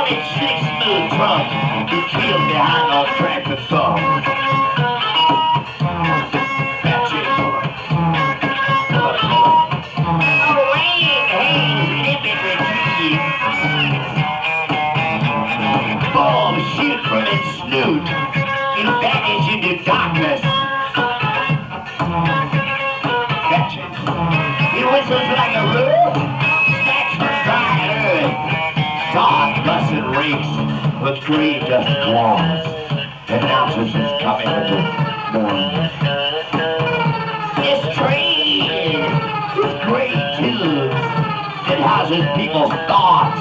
Running six smooth trunk, the killed behind on track the song. That's it, boy. A rain haze limping retrieve. Bulb shoot from its snoot. It vanish into darkness. That's it. It whistles like a roof. Snatch from dry earth. God busted rakes with green dust claws. Announces he's coming with the morning. This train is great tubes. It houses people's thoughts.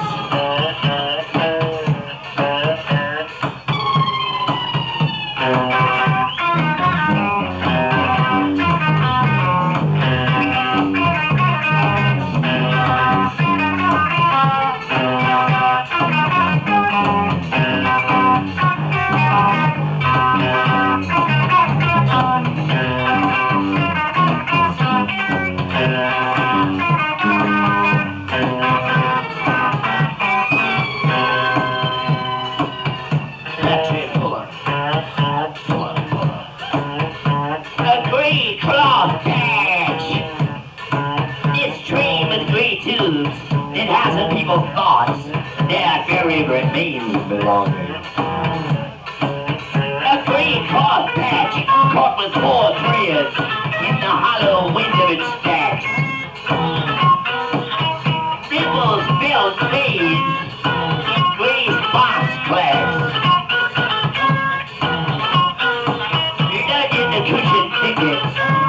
It has in people's thoughts their very remains belonging. A green cloth patch caught with 4 threads in the hollow wind of its stack. Ripples filled fades in gray spots class. Nudging the cushion thickets.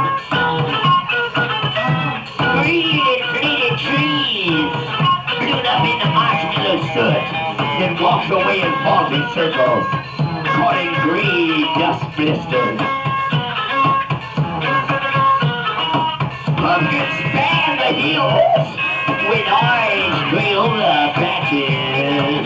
Green and faded trees blown up in the marshmallow soot, then walks away in faulty circles, caught in green dust blisters. Pumpkins span the hills with orange Crayola patches.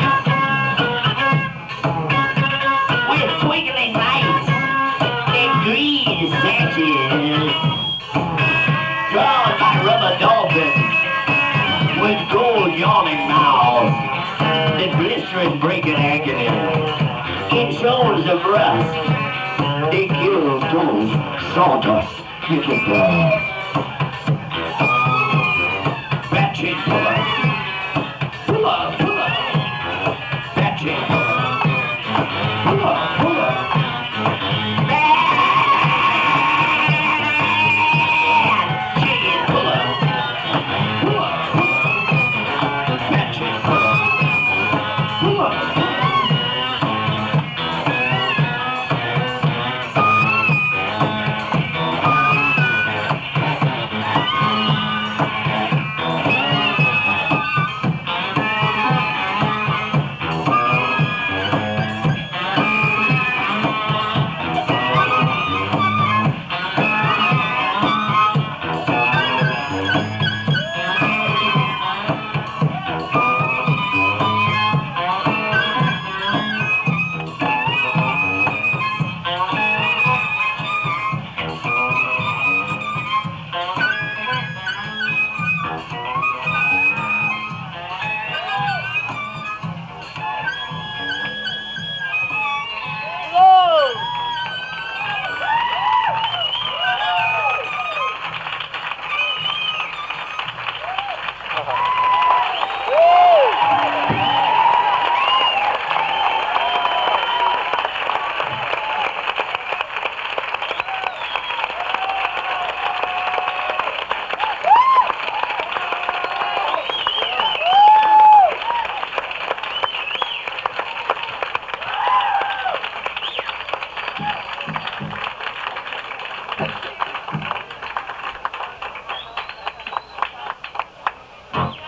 With twinkling lights and green sashes. Drawn by rubber dolphins with gold yawning mouths and blistering breaking agony. In shoals of rust, they kill those sawdust you can burn. Batchin' puller, puller, puller, batchin' puller, puller, puller.